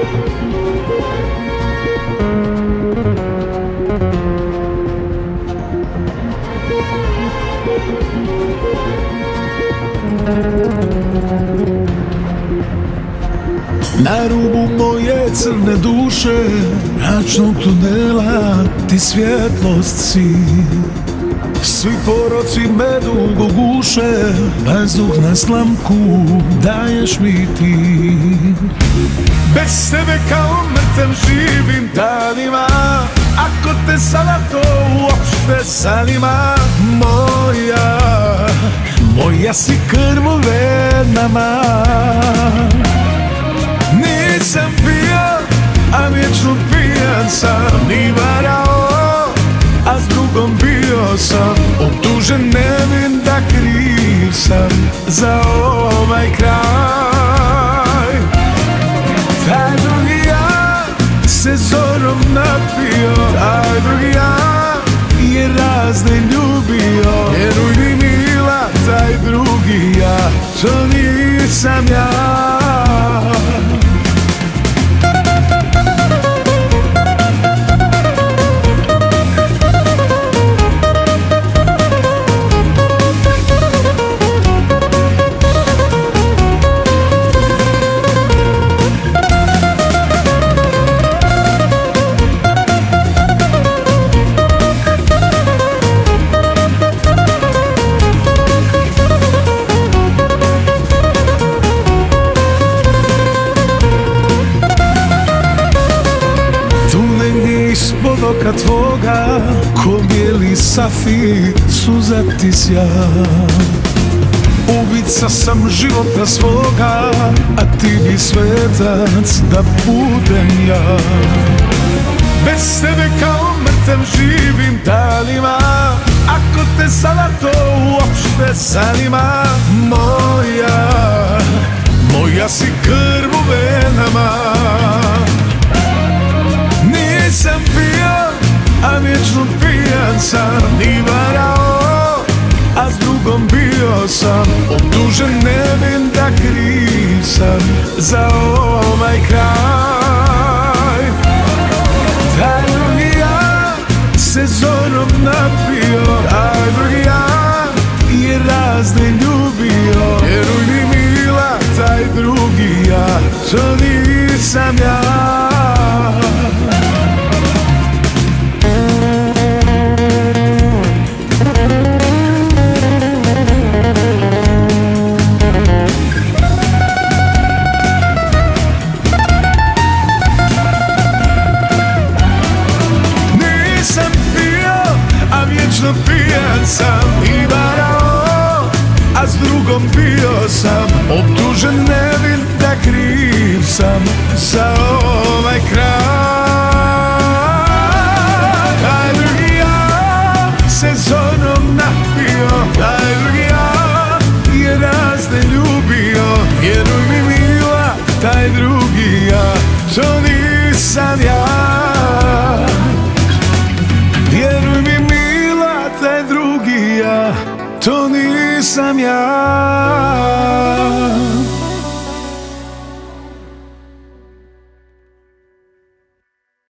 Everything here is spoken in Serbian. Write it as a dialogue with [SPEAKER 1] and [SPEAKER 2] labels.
[SPEAKER 1] Na rubu moje crne duše, mračnog tunela, ti svjetlost si. Svi poroci me dugo guše, vazduh na slamku daješ mi ti. Bez tebe kao mrtav živim danima, ako te sada to uopšte zanima. Moja si krv u venama. Nisam pijan, a vječno pijan sam, ni varao, a s drugom bio sam. Optužen nevin da kriv sam za ovaj kraj. Taj drugi ja se zorom napio, taj drugi ja je razne ljubio. Vjeruj mi mila, taj drugi ja, to nisam ja. Ispod oka tvoga, ko bijeli safir, suza ti sja. Ubica sam života svoga, a ti bi svetac da budem ja. Bez tebe kao mrtav živim danima, ako te sada to uopšte zanima. Moja si krv u venama. Nisam pijan, a vječno pijan sam, ni varao, a s drugom bio sam. Optužen nevin da kriv sam za ovaj kraj. Taj drugi ja se zorom napio, taj drugi ja je razne ljubio. Vjeruj mi mila, taj drugi ja, to nisam ja. Pijan sam i varao, a s drugom bio sam. Optužen nevin da kriv sam za ovaj kraj. Taj drugi ja se zorom napio, taj drugi ja je razne ljubio. Vjeruj mi mila, taj drugi ja, to nisam ja. Vjeruj mi, taj drugi ja, to nisam ja.